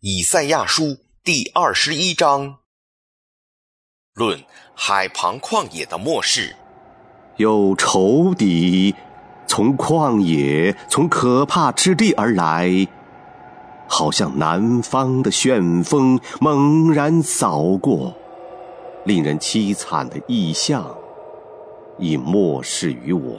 以赛亚书第21章，论海旁旷野的末世。 有仇敌从旷野，从可怕之地而来，好像南方的旋风猛然扫过，令人凄惨的异象已漠视于我。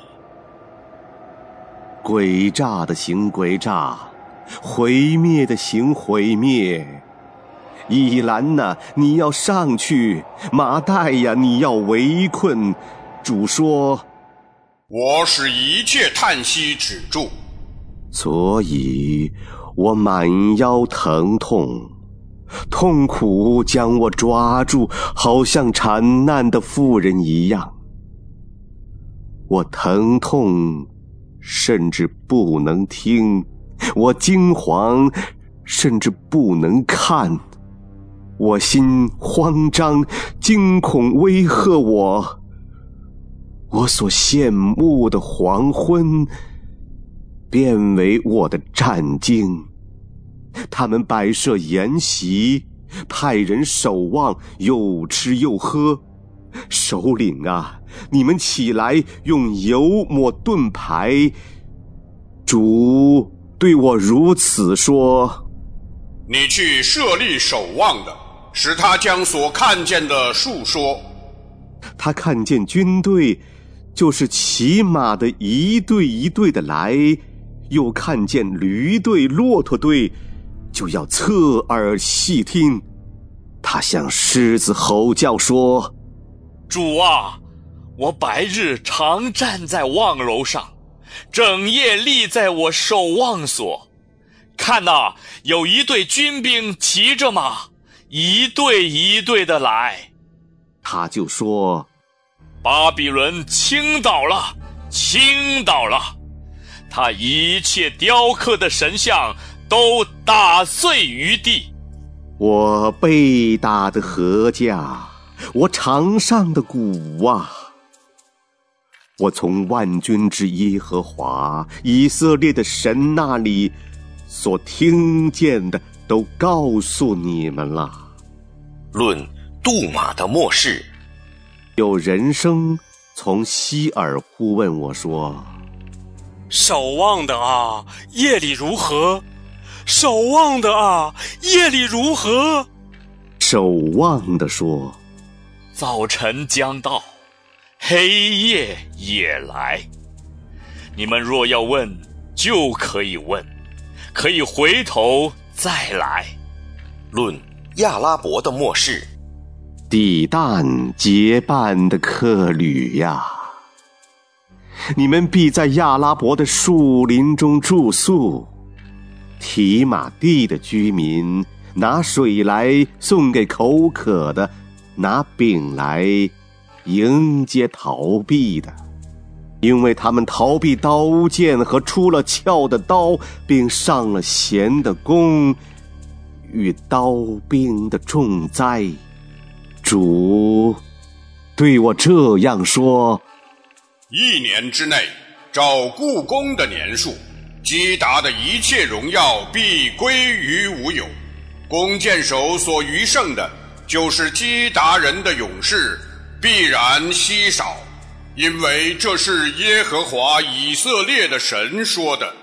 诡诈的行诡诈，毁灭的行毁灭。以兰呐，你要上去；马代呀，你要围困。主说： 我使一切叹息止住， 所以我满腰疼痛，痛苦将我抓住，好像产难的妇人一样。我疼痛甚至不能听，我惊惶甚至不能看，我心慌张，惊恐威吓我。我所羡慕的黄昏变为我的战惊，他们摆设筵席，派人守望，又吃又喝。首领啊，你们起来，用油抹盾牌。主对我如此说： 你去设立守望的，使他将所看见的述说。 他看见军队，就是骑马的一队一队的来，又看见驴队、骆驼队，就要侧耳细听。他向狮子吼叫说： 主啊，我白日常站在望楼上，整夜立在我守望所。看哪，有一队军兵骑着马，一队一队的来。 他就说： 巴比伦倾倒了，倾倒了，他一切雕刻的神像都打碎于地。 我被打的禾架，我场上的鼓啊！我从万军之耶和华以色列的神那里所听见的都告诉你们了。 论杜马的末世。 有人声从西尔呼问我说： 守望的啊，夜里如何？守望的啊，夜里如何？ 守望的说： 早晨将到，黑夜也来。你们若要问，就可以问，可以回头再来。 论亚拉伯的末世。 地弹结伴的客旅呀，你们必在亚拉伯的树林中住宿。提马地的居民拿水来送给口渴的，拿饼来迎接逃避的，因为他们逃避刀剑和出了鞘的刀，并上了弦的弓与刀兵的重灾。主对我这样说： 一年之内，照故宫的年数，基达的一切荣耀必归于无有。弓箭手所余剩的，就是基达人的勇士，必然稀少，因为这是耶和华以色列的神说的。